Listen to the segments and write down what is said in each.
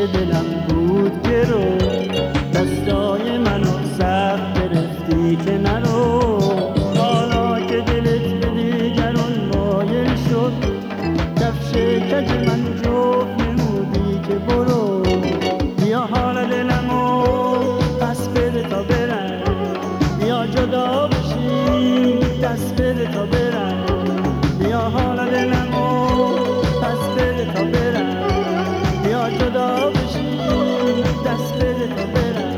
دلم بود گرو، دستای منو سخت گرفتی که نرو. حالا که دلت به دیگران مایل شد، کفش کج من جفت نمودی که برو. بیا حال دلمو پس بده تا برم، بیا جدا بشیم دست بده تا برم. بیا حال دلمو پس بده تا برم، بیا جدا بشیم دست بده تا برم.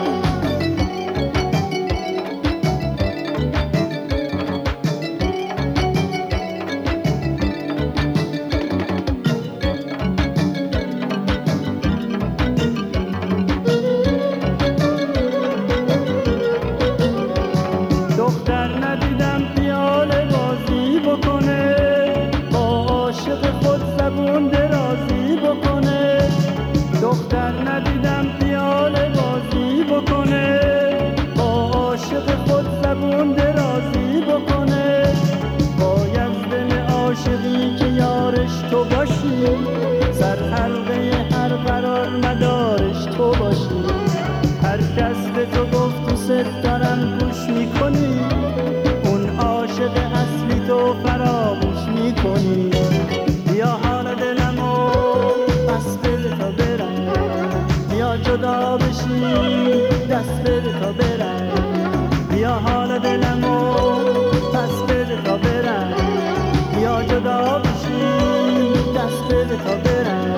دختر ندیدم پیاله بازی بکنه، با عاشق خود زبون درازی بکنه. دختر ندیدم پیاله بازی بکنه، با عاشق خود زبون درازی بکنه. باید دل عاشقی که یارش تو باشی، سر حلقه هر قرار مدارش تو باشی. هر کس به تو گفت تو ست دارم گوش میکنی، اون عاشق اصلی تو فراموش میکنی. بیا حال دلمو پس بده تا برم، بیا جدا بشی دست بده تا برم. بیا حال دلمو پس بده تا برم، بیا جدا بشی دست بده تا برم.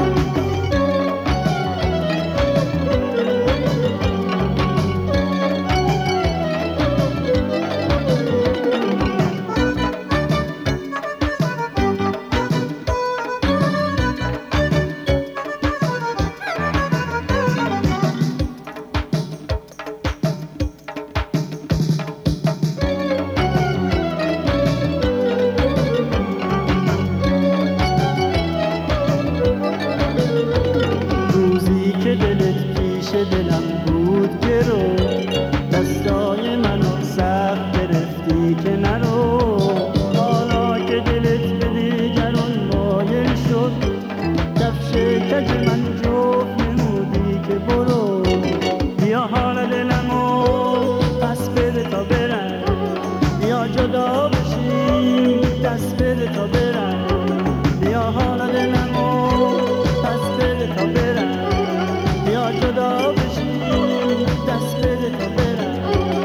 دلت پیش دلم بود گرو، دستای منو سخت گرفتی که نرو. حالا که دلت به دیگران مایل شد، کفش کج من جفت نمودی که برو. بیا حال دلمو پس بده تا برم، بیا جدا بشیم دست بده تا برم. بیا حال دلمو پس بده تا برم، بیا جدا بشیم دست بده تا برم.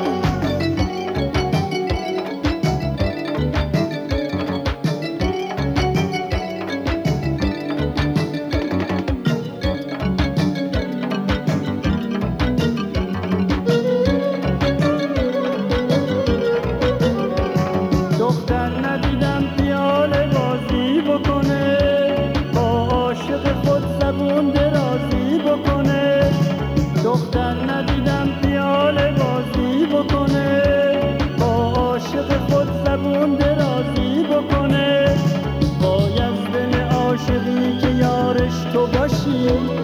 دختر ندیدم پیاله بازی بکنه، با عاشق خود زبون درازی بکنه. دختر ندیدم پیاله بازی بکنه، با عاشق خود زبون درازی بکنه. باید دل عاشقی که یارش تو باشی،